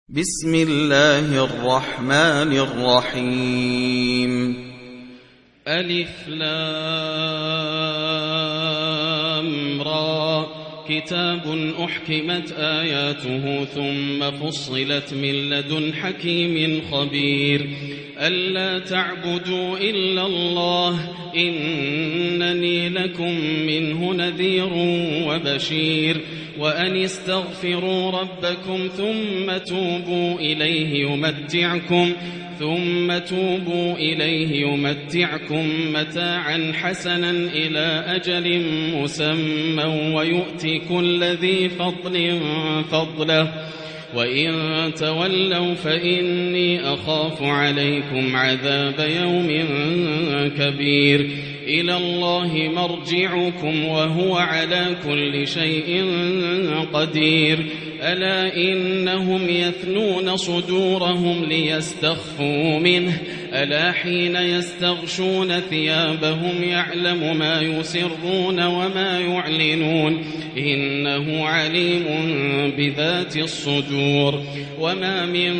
بسم الله الرحمن الرحيم. ألف لام را كتاب أحكمت آياته ثم فصلت من لدن حكيم خبير ألا تعبدوا إلا الله إنني لكم منه نذير وبشير وأن استغفروا ربكم ثم توبوا إليه يمتعكم متاعا حسنا إلى أجل مسمى ويؤتي كل ذي فضل فضله وإن تولوا فإني أخاف عليكم عذاب يوم كبير إلى الله مرجعكم وهو على كل شيء قدير ألا إنهم يثنون صدورهم ليستخفوا منه ألا حين يستغشون ثيابهم يعلم ما يسرون وما يعلنون إنه عليم بذات الصدور وما من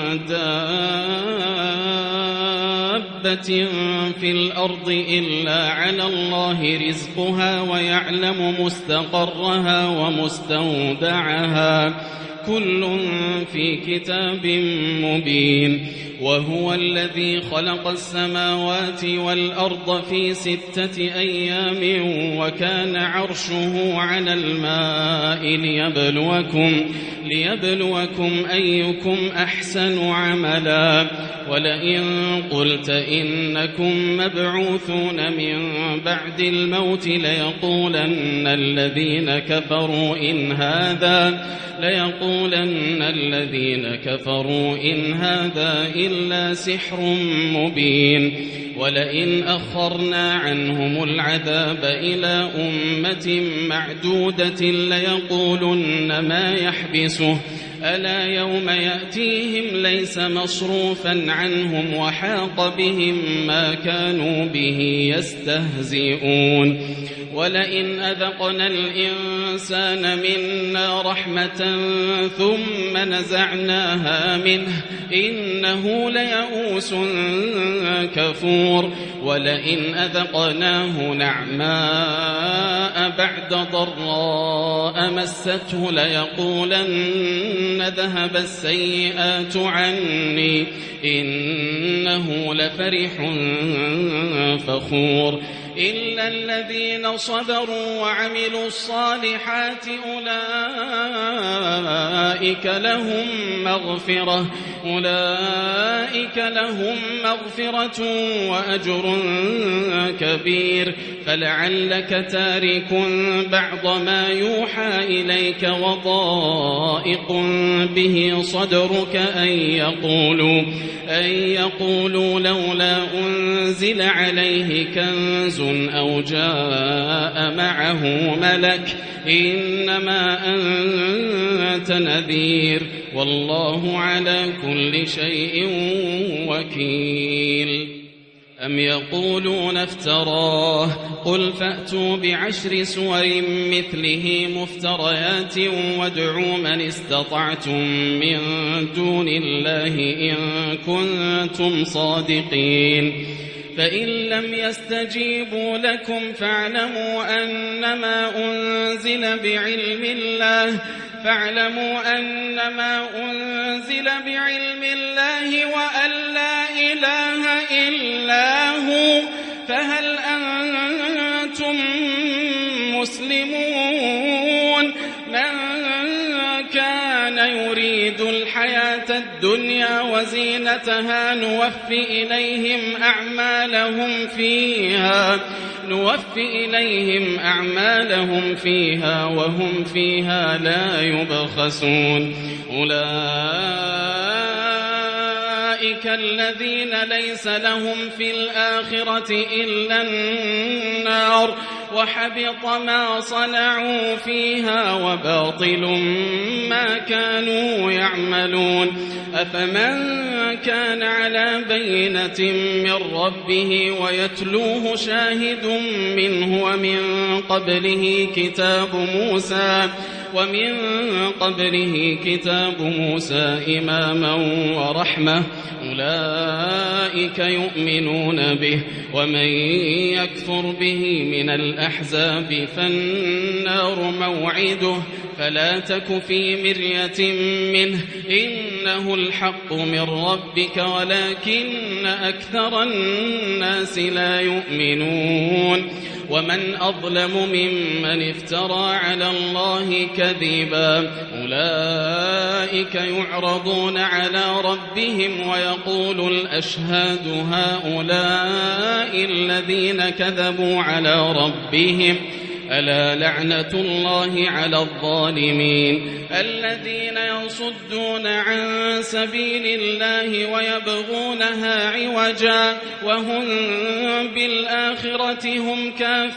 دابة في الأرض إلا على الله رزقها ويعلم مستقرها ومستودعها كل في كتاب مبين وهو الذي خلق السماوات والأرض في 6 أيام وكان عرشه على الماء ليبلوكم أيكم أحسن عملا ولئن قلت إنكم مبعوثون من بعد الموت ليقولن الذين كفروا إن هذا إلا سحر مبين ولئن أخرنا عنهم العذاب إلى أمة معدودة ليقولن ما يحبسه ألا يوم يأتيهم ليس مصروفا عنهم وحاق بهم ما كانوا به يستهزئون ولئن أذقنا الإنسان منا رحمة ثم نزعناها منه إنه ليئوس كفور ولئن أذقناه نعماء بعد ضراء مسته ليقولن ذهب السيئات عني إنه لفرح فخور إلا الذين صبروا وعملوا الصالحات أولئك لهم مغفرة وأجر كبير فلعلك تارك بعض ما يوحى إليك وضائق به صدرك أن يقولوا لولا أنزل عليه كنز أو جاء معه ملك إنما أنت نذير والله على كل شيء وكيل أم يقولون افتراه قل فأتوا ب10 سور مثله مفتريات وادعوا من استطعتم من دون الله إن كنتم صادقين فإن لم يستجيبوا لكم فاعلموا أنما أنزل بعلم الله وأن لا إله إلا هو فهل أنتم مسلمون من كان يريد الحياة الدنيا وزينتها نوفي إليهم أعمالهم فيها وهم فيها لا يبخسون أولئك الذين ليس لهم في الآخرة إلا النار وحبط ما صنعوا فيها وباطل ما كانوا يعملون أفمن كان على بينة من ربه ويتلوه شاهد منه ومن قبله كتاب موسى ومن قبله كتاب موسى إماما ورحمة أولئك يؤمنون به ومن يكفر به من الأحزاب فالنار موعده فلا تك في مرية منه إنه الحق من ربك ولكن أكثر الناس لا يؤمنون ومن أظلم ممن افترى على الله كذبا أولئك يعرضون على ربهم ويقول الأشهاد هؤلاء الذين كذبوا على ربهم ألا لعنة الله على الظالمين الذين يصدون عن سبيل الله ويبغونها عوجا وهم بالآخرة هم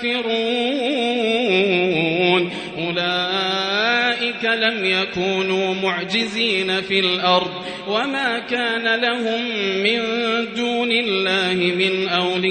كافرون أولئك لم يكونوا معجزين في الأرض وما كان لهم من دون الله من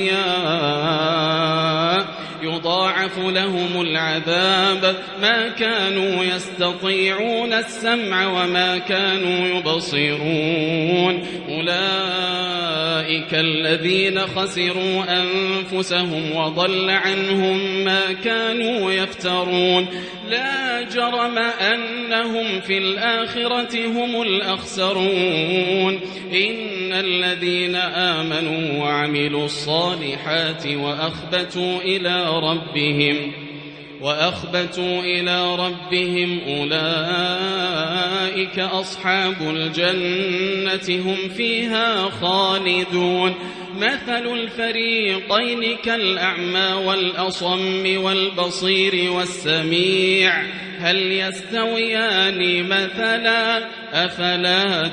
أولياء يضاعف لهم العذاب ما كانوا يستطيعون السمع وما كانوا يبصرون أولئك الذين خسروا أنفسهم وضل عنهم ما كانوا يفترون لا جرم أنهم في الآخرة هم الأخسرون إن الذين آمنوا وعملوا الصالحات وأخبتوا إلى ربهم أولئك أصحاب الجنة هم فيها خالدون مثل الفريقين كالأعمى والأصم والبصير والسميع هل يستويان مثلا أفلا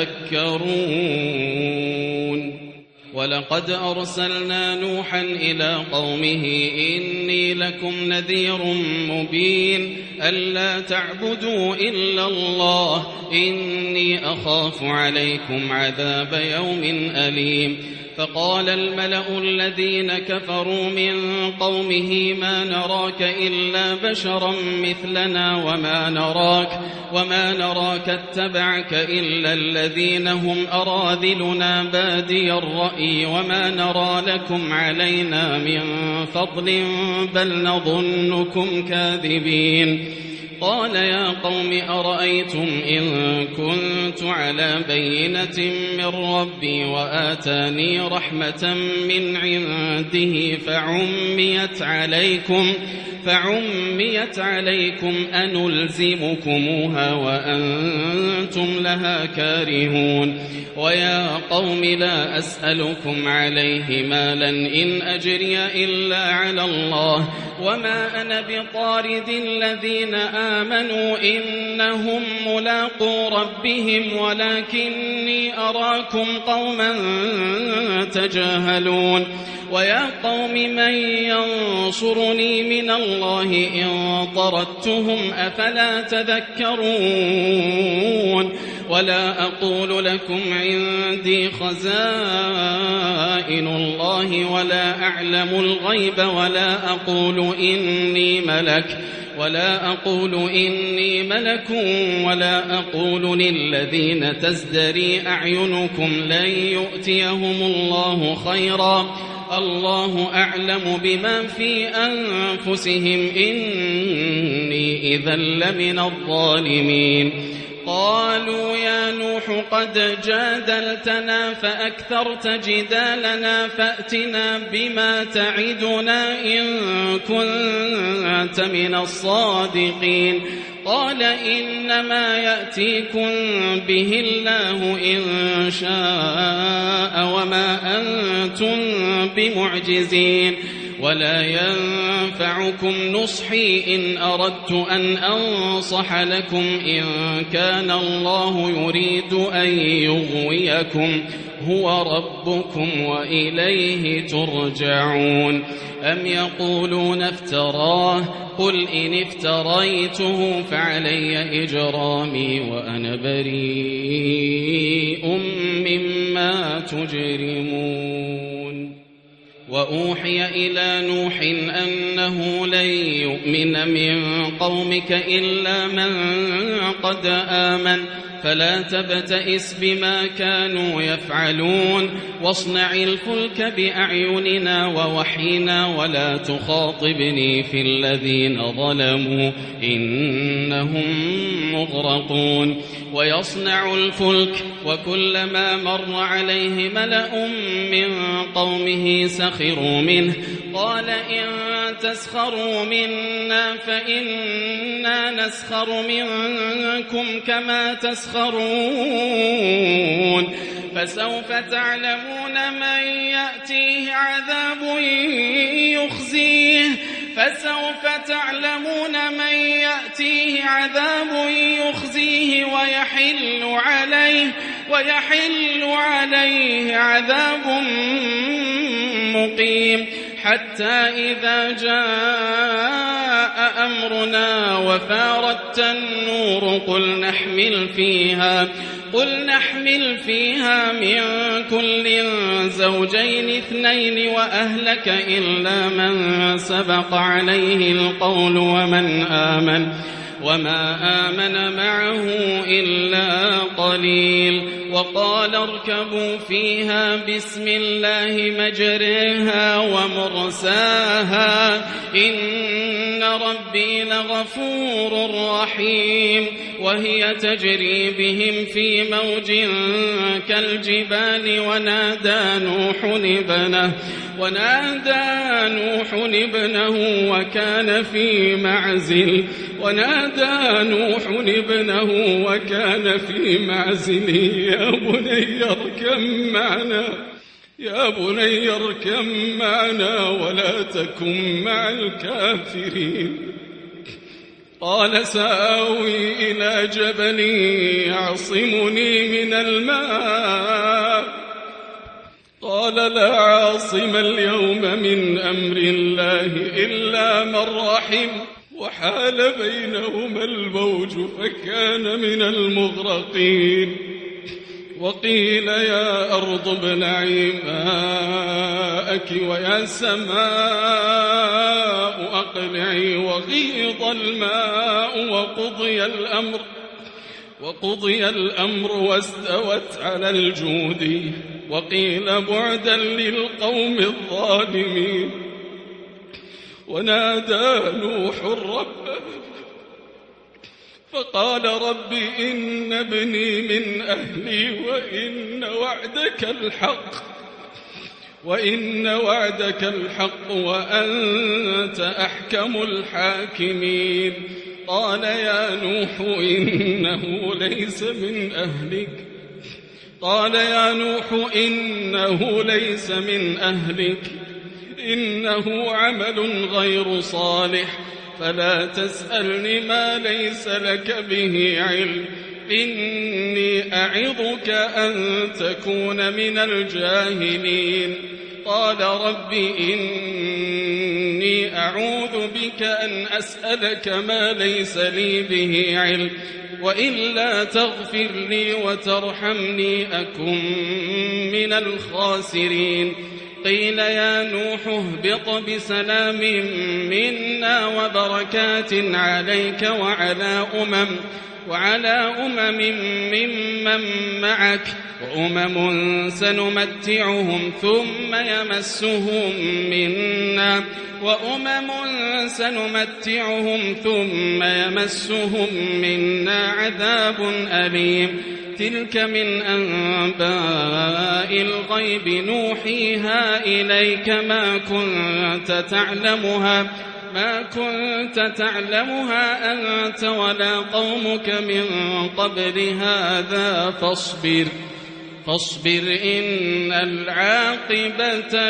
تذكرون ولقد أرسلنا نوحا إلى قومه إني لكم نذير مبين ألا تعبدوا إلا الله إني أخاف عليكم عذاب يوم أليم فقال الملأ الذين كفروا من قومه ما نراك إلا بشرا مثلنا وما نراك اتبعك إلا الذين هم أراذلنا بادي الرأي وما نرى لكم علينا من فضل بل نظنكم كاذبين قال يا قوم أرأيتم إن كنت على بينة من ربي وآتاني رحمة من عنده فعميت عليكم أنلزمكموها وأنتم لها كارهون ويا قوم لا أسألكم عليه مالا إن أجري إلا على الله وما أنا بطارد الذين آمنوا إنهم ملاقو ربهم ولكني أراكم قوما تجاهلون ويا قوم من ينصرني من الله إن طردتهم أفلا تذكرون ولا أقول لكم عندي خزائن الله ولا أعلم الغيب ولا أقول إني ملك ولا أقول للذين تزدري أعينكم لن يؤتيهم الله خيرا الله أعلم بما في أنفسهم إني إذا لمن الظالمين قالوا يا نوح قد جادلتنا فأكثرت جدالنا فأتنا بما تعدنا إن كنت من الصادقين قال إنما يأتيكم به الله إن شاء وما أنتم بمعجزين ولا ينفعكم نصحي إن أردت أن أنصح لكم إن كان الله يريد أن يغويكم هو ربكم وإليه ترجعون أم يقولون افتراه قل إن افتريته فعلي إجرامي وأنا بريء مما تجرمون وأوحي إلى نوح أنه لن يؤمن من قومك إلا من قد آمن فلا تبتئس بما كانوا يفعلون واصنع الفلك بأعيننا ووحينا ولا تخاطبني في الذين ظلموا إنهم مغرقون ويصنع الفلك وكلما مر عليه ملأ من قومه سخروا منه قال إن تسخروا منا فإنا نسخر منكم كما تسخرون فسوف تعلمون من يأتيه عذاب يخزيه ويحل عليه عذاب مقيم حتى إذا جاء أمرنا وفارت النور قل نحمل فيها من كل زوجين اثنين وأهلك إلا من سبق عليه القول وما آمن معه إلا قليل وقال اركبوا فيها بسم الله مجريها ومرساها إن ربي لغفور رحيم وهي تجري بهم في موج كالجبال ونادى نوح ابنه وكان في معزل يا بني اركب معنا ولا تكن مع الكافرين قال سآوي إلى جبل يعصمني من الماء قال لا عاصم اليوم من أمر الله إلا من رحم وحال بينهما الموج فكان من المغرقين وقيل يا أرض ابلعي ماءك ويا سماء أقلعي وغيض الماء وقضي الأمر واستوت على الجود وقيل بعدا للقوم الظالمين ونادى نوح ربه فقال رب إن ابني من أهلي وإن وعدك الحق وأنت أحكم الحاكمين قال يا نوح إنه ليس من أهلك إنه عمل غير صالح فلا تسألني ما ليس لك به علم إني أعظك أن تكون من الجاهلين قال رب إني أعوذ بك أن أسألك ما ليس لي به علم وإلا تغفر لي وترحمني أكن من الخاسرين قيل يا نوح اهبط بسلام منا وبركات عليك وعلى أمم ممن معك وأمم سنمتعهم ثم يمسهم منا عذاب أليم تلك من أنباء الغيب نوحيها إليك ما كنت تعلمها أنت ولا قومك من قبل هذا فاصبر إن العاقبة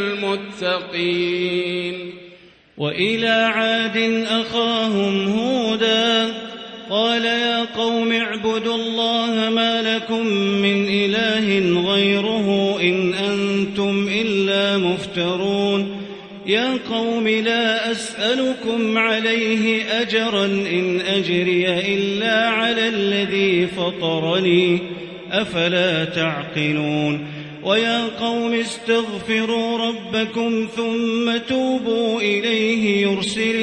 للمتقين وإلى عاد أخاهم هودا قال يا قوم اعبدوا الله ما لكم من إله غيره إن أنتم إلا مفترون يا قوم لا أسألكم عليه أجرا إن أجري إلا على الذي فطرني أفلا تعقلون ويا قوم استغفروا ربكم ثم توبوا إليه يرسل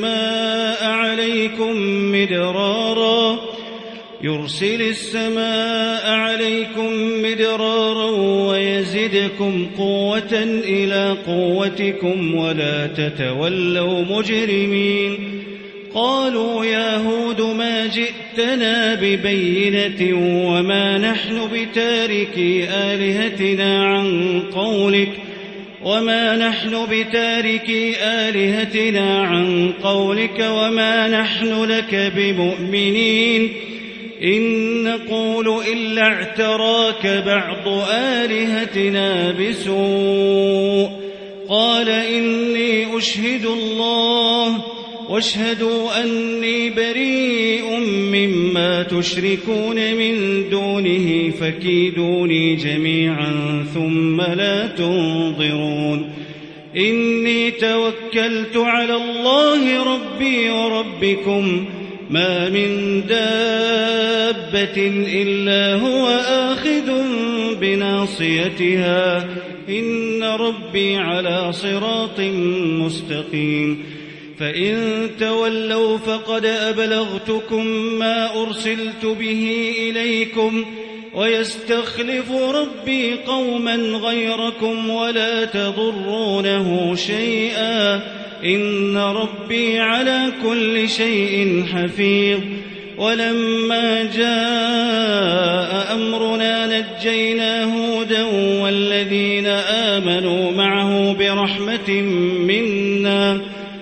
السماء عليكم مدرارا ويزدكم قوة إلى قوتكم ولا تتولوا مجرمين. قالوا يا هود ما جئتنا ببينة وما نحن بتاركي آلهتنا عن قولك وما نحن لك بمؤمنين إن نقول إلا اعتراك بعض آلهتنا بسوء. قال إني أشهد الله واشهدوا أني بريء مما تشركون من دونه فكيدوني جميعا ثم لا تنظرون. إني توكلت على الله ربي وربكم ما من دابة إلا هو آخذ بناصيتها إن ربي على صراط مستقيم. فإن تولوا فقد أبلغتكم ما أرسلت به إليكم ويستخلف ربي قوما غيركم ولا تضرونه شيئا إن ربي على كل شيء حفيظ. ولما جاء أمرنا نجينا هودا والذين آمنوا معه برحمة منا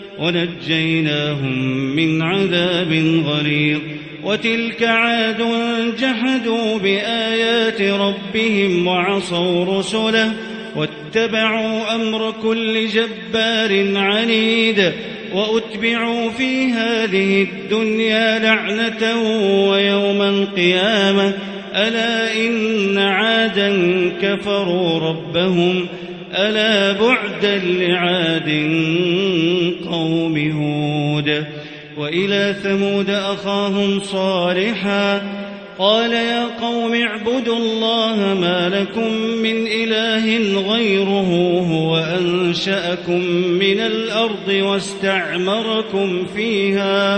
ونجيناهم من عذاب غليظ. وتلك عاد جحدوا بآيات ربهم وعصوا رسله واتبعوا أمر كل جبار عنيد. وأتبعوا في هذه الدنيا لعنة ويوم القيامة ألا إن عادا كفروا ربهم ألا بعدا لعاد قوم هود. وإلى ثمود أخاهم صالحا قال يا قوم اعبدوا الله ما لكم من إله غيره هو أنشأكم من الأرض واستعمركم فيها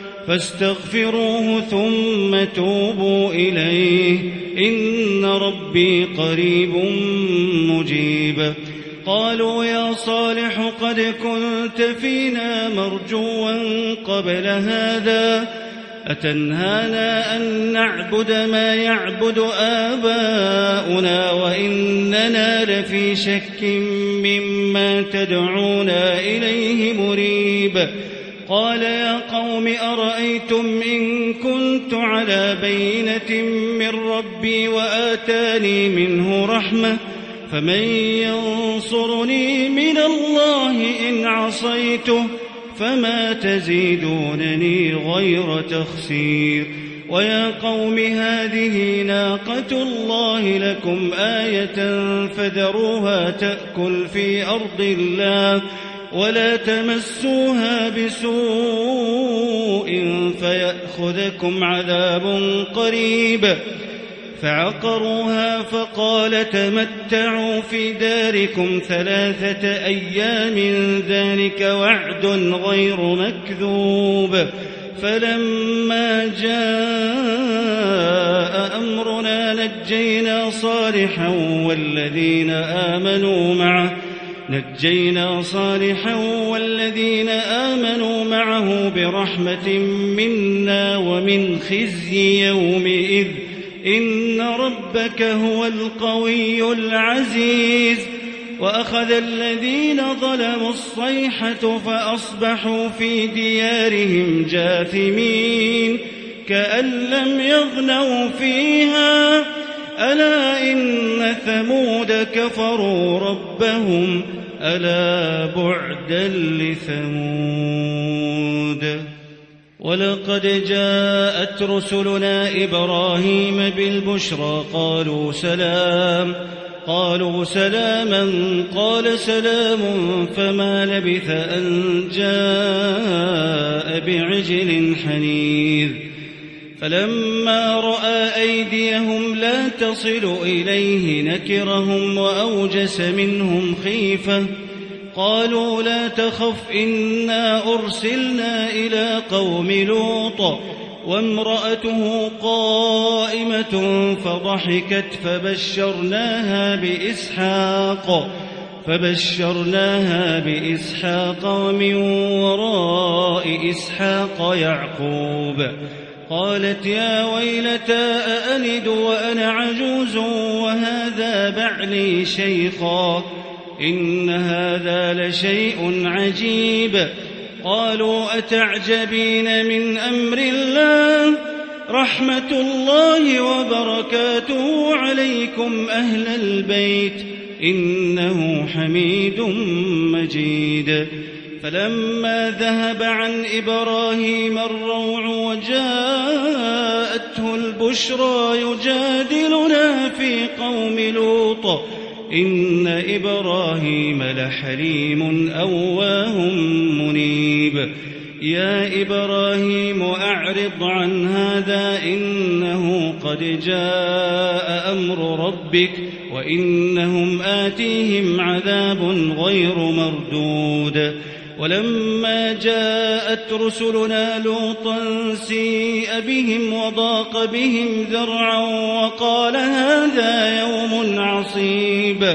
فاستغفروه ثم توبوا إليه إن ربي قريب مجيب. قالوا يا صالح قد كنت فينا مرجوا قبل هذا أتنهانا أن نعبد ما يعبد آباؤنا وإننا لفي شك مما تدعونا إليه مريب. قال يا قوم أرأيتم إن كنت على بينة من ربي وآتاني منه رحمة فمن ينصرني من الله إن عصيته فما تزيدونني غير تخسير. ويا قوم هذه ناقة الله لكم آية فذروها تأكل في أرض الله ولا تمسوها بسوء فيأخذكم عذاب قريب. فعقروها فقال تمتعوا في داركم 3 أيام ذلك وعد غير مكذوب. فلما جاء أمرنا نجينا صالحا والذين آمنوا معه برحمة منا ومن خزي يومئذ إن ربك هو القوي العزيز. وأخذ الذين ظلموا الصيحة فأصبحوا في ديارهم جاثمين كأن لم يغنوا فيها ألا إن ثمود كفروا ربهم ألا بعدا لثمود. ولقد جاءت رسلنا إبراهيم بالبشرى قالوا سلاما قال سلام فما لبث أن جاء بعجل حنيذ. فلما رأى أيديهم لا تصل إليه نكرهم وأوجس منهم خيفة قالوا لا تخف إنا أرسلنا إلى قوم لوط وامرأته قائمة فضحكت فبشرناها بإسحاق ومن وراء إسحاق يعقوب قالت يا ويلتى أألد وأنا عجوز وهذا بعلي شيخا إن هذا لشيء عجيب قالوا أتعجبين من أمر الله رحمة الله وبركاته عليكم أهل البيت إنه حميد مجيد فلما ذهب عن إبراهيم الروع وجاءته البشرى يجادلنا في قوم لوط إن إبراهيم لحليم أواه منيب يا إبراهيم أعرض عن هذا إنه قد جاء أمر ربك وإنهم آتيهم عذاب غير مردود ولما جاءت رسلنا لوطا سيء بهم وضاق بهم ذرعا وقال هذا يوم عصيب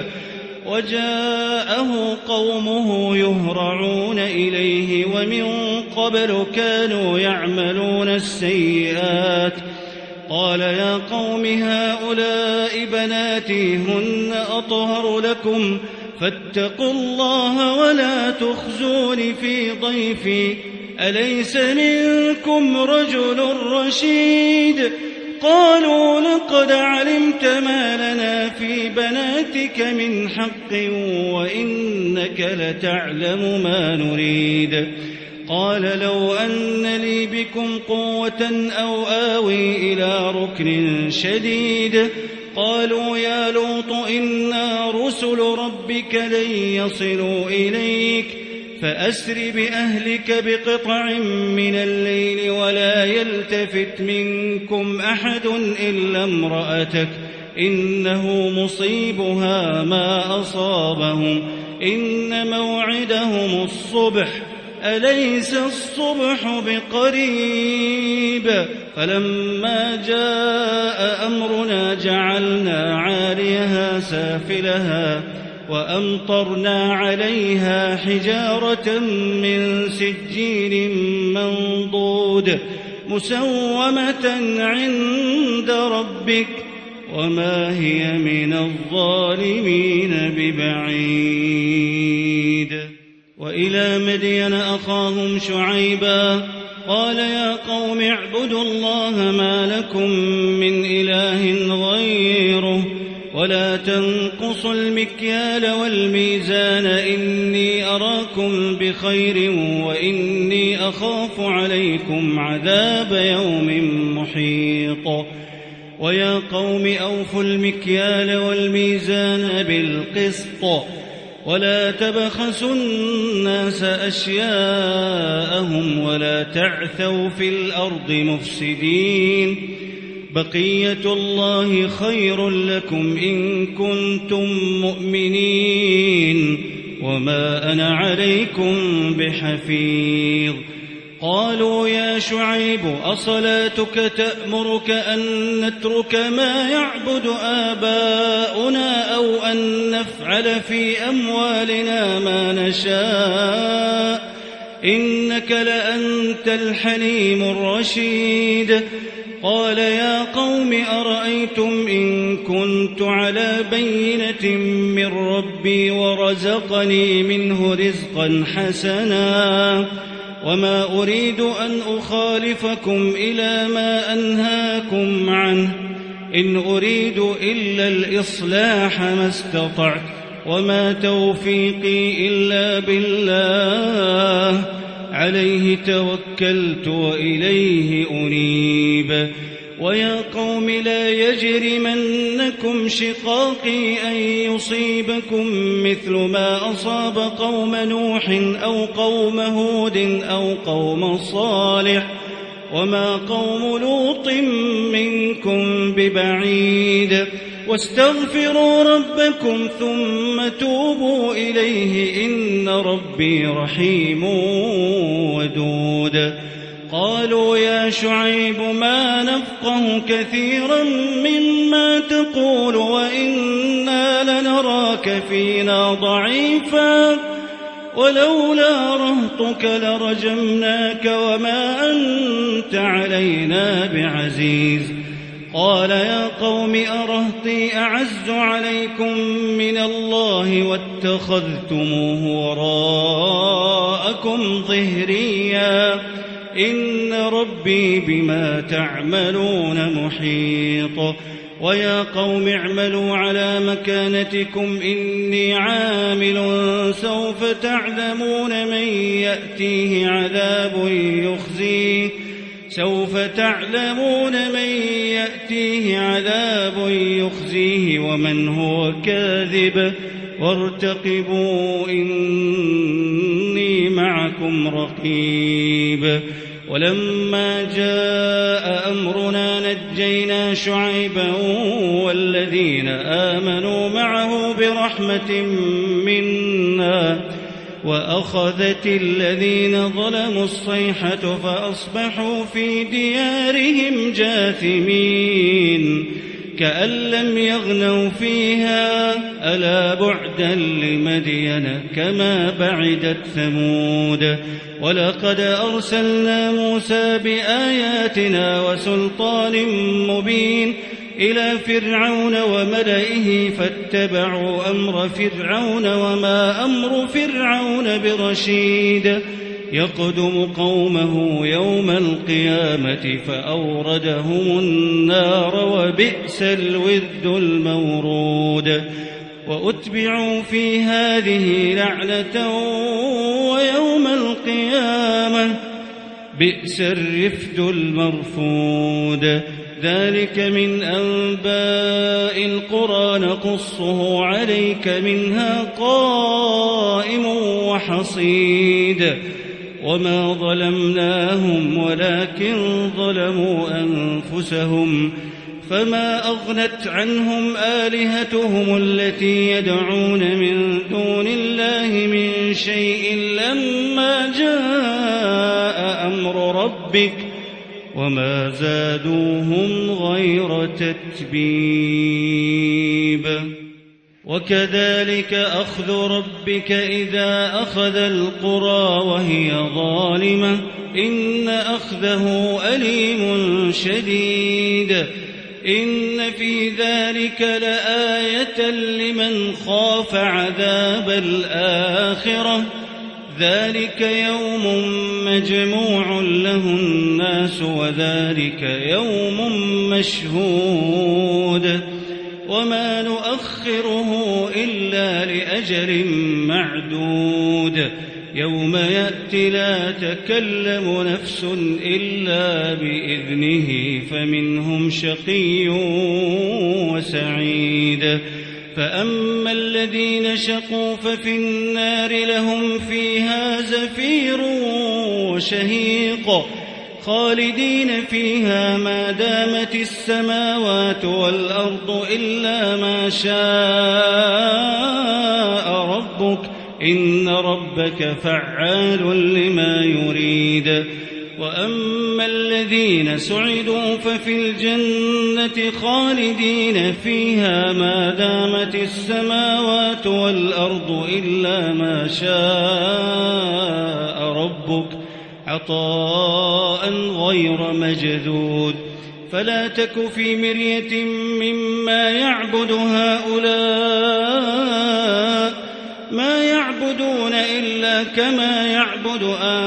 وجاءه قومه يهرعون إليه ومن قبل كانوا يعملون السيئات قال يا قوم هؤلاء بناتي هن أطهر لكم فاتقوا الله ولا تخزون في ضيفي أليس منكم رجل رشيد قالوا لقد علمت ما لنا في بناتك من حق وإنك لتعلم ما نريد قال لو أن لي بكم قوة أو آوي إلى ركن شديد قالوا يا لوط إنا رسل ربك لن يصلوا إليك فأسر بأهلك بقطع من الليل ولا يلتفت منكم أحد إلا امرأتك إنه مصيبها ما أصابهم إن موعدهم الصبح أليس الصبح بقريب فلما جاء أمرنا جعلنا عاليها سافلها وأمطرنا عليها حجارة من سجيل منضود مسومة عند ربك وما هي من الظالمين ببعيد وإلى مدين أخاهم شعيبا قال يا قوم اعبدوا الله ما لكم من إله غيره ولا تنقصوا المكيال والميزان إني أراكم بخير وإني أخاف عليكم عذاب يوم محيط ويا قوم أوفوا المكيال والميزان بالقسط ولا تبخسوا الناس أشياءهم ولا تعثوا في الأرض مفسدين بقية الله خير لكم إن كنتم مؤمنين وما أنا عليكم بحفيظ قالوا يا شعيب أصلاتك تأمرك أن نترك ما يعبد آباؤنا أو أن نفعل في أموالنا ما نشاء إنك لأنت الحليم الرشيد قال يا قوم أرأيتم إن كنت على بينة من ربي ورزقني منه رزقا حسنا وما أريد أن أخالفكم إلى ما أنهاكم عنه إن أريد إلا الإصلاح ما استطعت وما توفيقي إلا بالله عليه توكلت وإليه أنيب ويا قوم لا يجرمنكم شقاقي أن يصيبكم مثل ما أصاب قوم نوح أو قوم هود أو قوم صالح وما قوم لوط منكم ببعيد واستغفروا ربكم ثم توبوا إليه إن ربي رحيم ودود قالوا يا شعيب ما نفقه كثيرا مما تقول وإنا لنراك فينا ضعيفا ولولا رهطك لرجمناك وما أنت علينا بعزيز قال يا قوم أرهطي أعز عليكم من الله واتخذتموه وراءكم ظهريا إن ربي بما تعملون محيط ويا قوم اعملوا على مكانتكم إني عامل سوف تعلمون من يأتيه عذاب يخزيه ومن هو كاذب وارتقبوا إني معكم رقيب ولما جاء أمرنا نجينا شعيبا والذين آمنوا معه برحمة منا وأخذت الذين ظلموا الصيحة فأصبحوا في ديارهم جاثمين كأن لم يغنوا فيها ألا بعدا لمدين كما بعدت ثمود ولقد أرسلنا موسى بآياتنا وسلطان مبين إلى فرعون وملئه فاتبعوا أمر فرعون وما أمر فرعون برشيد يقدم قومه يوم القيامة فأوردهم النار وبئس الورد المورود وأتبعوا في هذه لعنة ويوم القيامة بئس الرفد المرفود ذلك من أنباء القرى نقصه عليك منها قائم وحصيد وما ظلمناهم ولكن ظلموا أنفسهم فما أغنت عنهم آلهتهم التي يدعون من دون الله من شيء لما جاء أمر ربك وما زادوهم غير تتبيب وكذلك أخذ ربك إذا أخذ القرى وهي ظالمة إن أخذه أليم شديد إن في ذلك لآية لمن خاف عذاب الآخرة ذلك يوم مجموع له الناس وذلك يوم مشهود وما نؤخره إلا لأجل معدود يوم يأتي لا تكلم نفس إلا بإذنه فمنهم شقي وسعيد فأما الذين شقوا ففي النار لهم فيها زفير وشهيق خالدين فيها ما دامت السماوات والأرض إلا ما شاء ربك إن ربك فعال لما يريد وأما الذين سعدوا ففي الجنة خالدين فيها ما دامت السماوات والأرض إلا ما شاء ربك عطاء غير مجذود فلا تك في مرية مما يعبد هؤلاء ما يعبدون إلا كما يعبد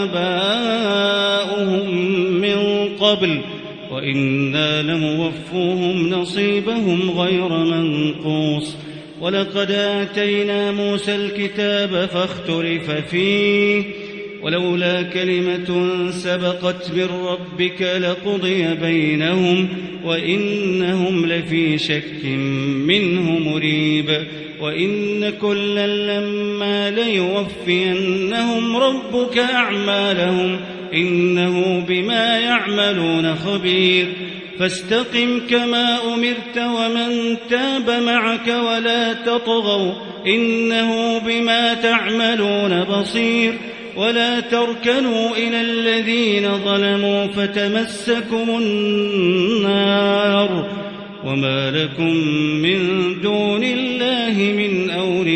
آباؤهم من قبل وإنا لموفوهم نصيبهم غير منقوص ولقد آتينا موسى الكتاب فاختلف فيه ولولا كلمة سبقت من ربك لقضي بينهم وإنهم لفي شك منه مريب وإن كلا لما ليوفينهم ربك أعمالهم إنه بما يعملون خبير فاستقم كما أمرت ومن تاب معك ولا تطغوا إنه بما تعملون بصير ولا تركنوا إلى الذين ظلموا فتمسكم النار وما لكم من دون الله من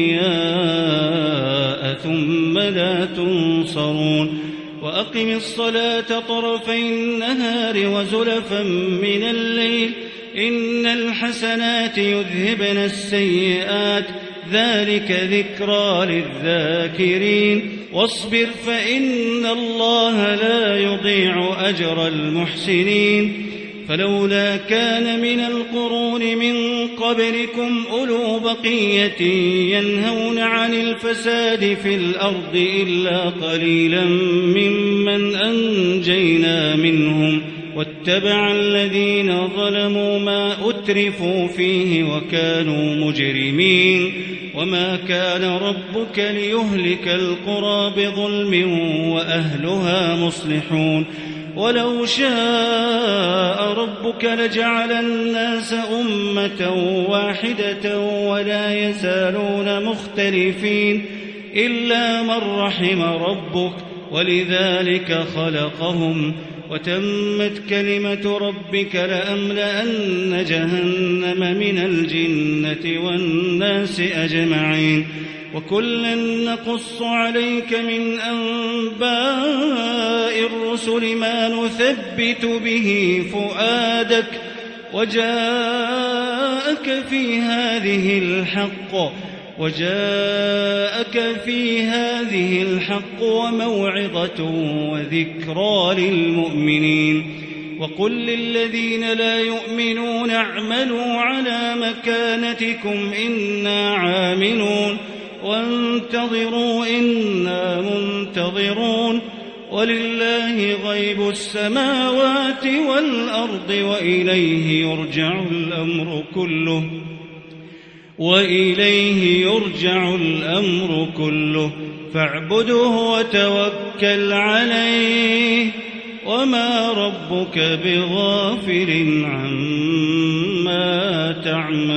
أولياء ثم لا تنصرون وأقم الصلاة طرفي النهار وزلفا من الليل إن الحسنات يذهبن السيئات ذلك ذكرى للذاكرين واصبر فإن الله لا يضيع أجر المحسنين فلولا كان من القرون من قبلكم أولو بقية ينهون عن الفساد في الأرض إلا قليلا ممن أنجينا منهم واتبع الذين ظلموا ما أترفوا فيه وكانوا مجرمين وما كان ربك ليهلك القرى بظلم وأهلها مصلحون ولو شاء ربك لجعل الناس أمة واحدة ولا يزالون مختلفين إلا من رحم ربك ولذلك خلقهم وتمت كلمة ربك لأملأن جهنم من الجنة والناس أجمعين وكلا نقص عليك من أنباء الرسل ما نثبت به فؤادك وجاءك في هذه الحق وموعظة وذكرى للمؤمنين وقل للذين لا يؤمنون اعملوا على مكانتكم إنا عاملون وانتظروا إنا منتظرون ولله غيب السماوات والأرض وإليه يرجع الأمر كله فاعبده وتوكل عليه وما ربك بغافل عما تعملون